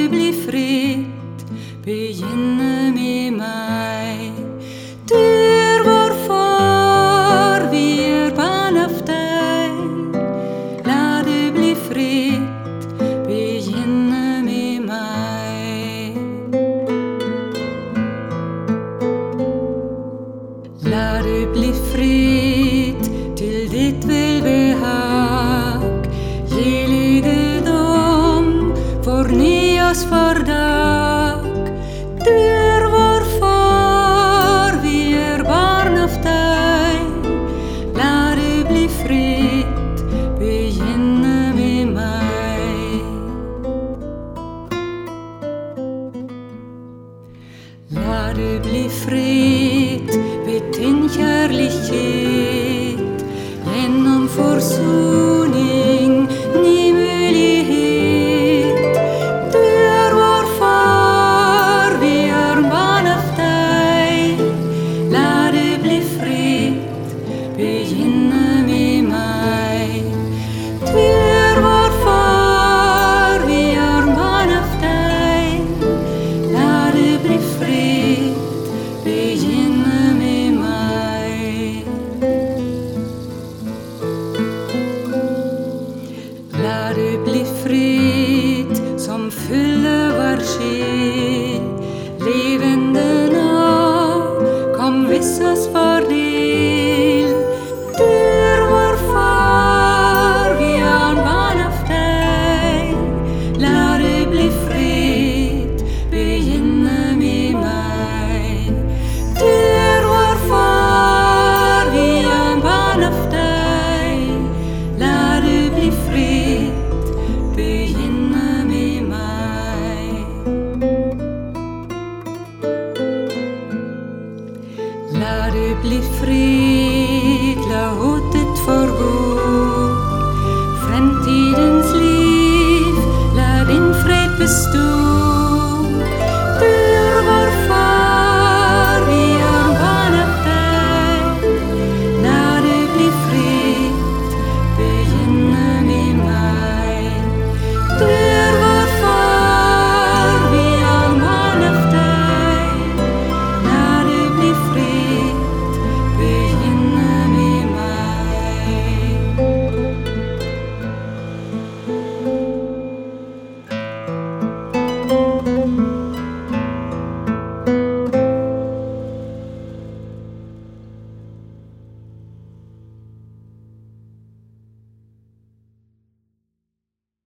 det bli fritt, begynne med meg. Du er vår far, vi er barn av deg. La det bli fritt, begynne med meg. La det bli fritt til ditt velbehag. Gi legedom, forny oss for dag. Du er vår far, vi er barn av deg. La det bli fritt, begynne med meg. La det bli fritt ved din kjærlighet, gjennom forsoning, ny mulighet. Du er vår far, vi er barn av deg. La det bli fritt, begynne med meg. Du er vår far, vi er barn av deg. La det bli fritt, begynne med meg. La det bli fritt som fyller vår sjel. Levende nå, kom vis oss fordel. Du er vår far, vi er barn av deg. La det bli fritt, begynne med meg. Du er vår far, vi er barn av deg. La det bli fritt, begynne med meg. La det bli fritt.